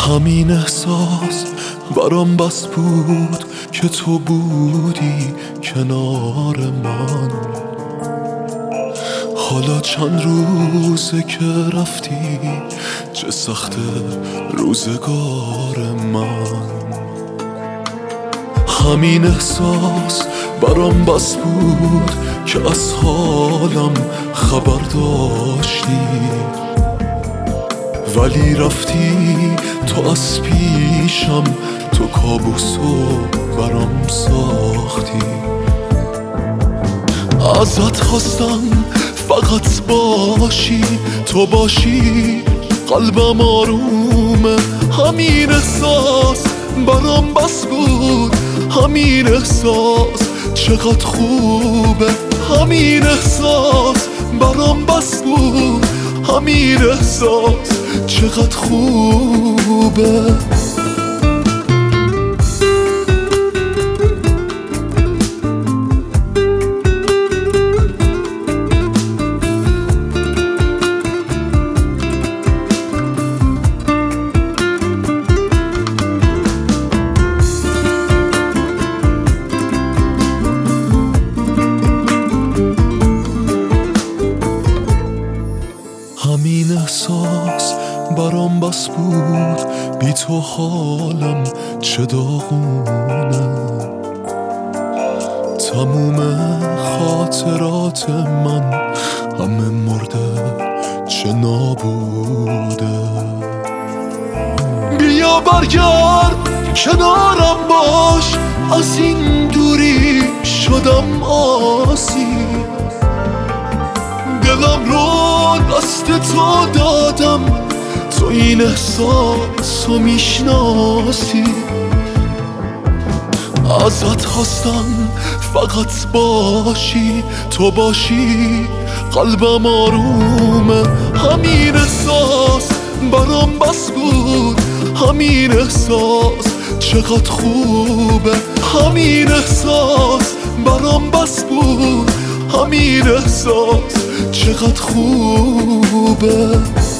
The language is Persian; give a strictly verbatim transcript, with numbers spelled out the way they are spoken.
همین احساس برام بس بود که تو بودی کنار من. حالا چند روزه که رفتی، چه سخته روزگار من. همین احساس برام بس بود که از حالم خبر داشتی، ولی رفتی تو از پیشم، تو کابوسو برام ساختی. ازت خواستم فقط باشی، تو باشی قلبم آرومه. همین احساس برام بس بود، همین احساس چقدر خوبه. همین احساس برام بس بود، همین احساس چقدر خوبه. همین احساس برام بس بود، بی تو حالم چه داغونه. تموم خاطرات من همه مرده چه نابوده. بیا برگرد کنارم باش، از این دوری شدم آسیب. دلم رو دست تو دادم، تو این احساس رو میشناسی. ازت خواستم فقط باشی، تو باشی قلبم آرومه. همین احساس برام بس بود، همین احساس چقدر خوبه. همین احساس برام بس بود، همین احساس چقدر خوبه.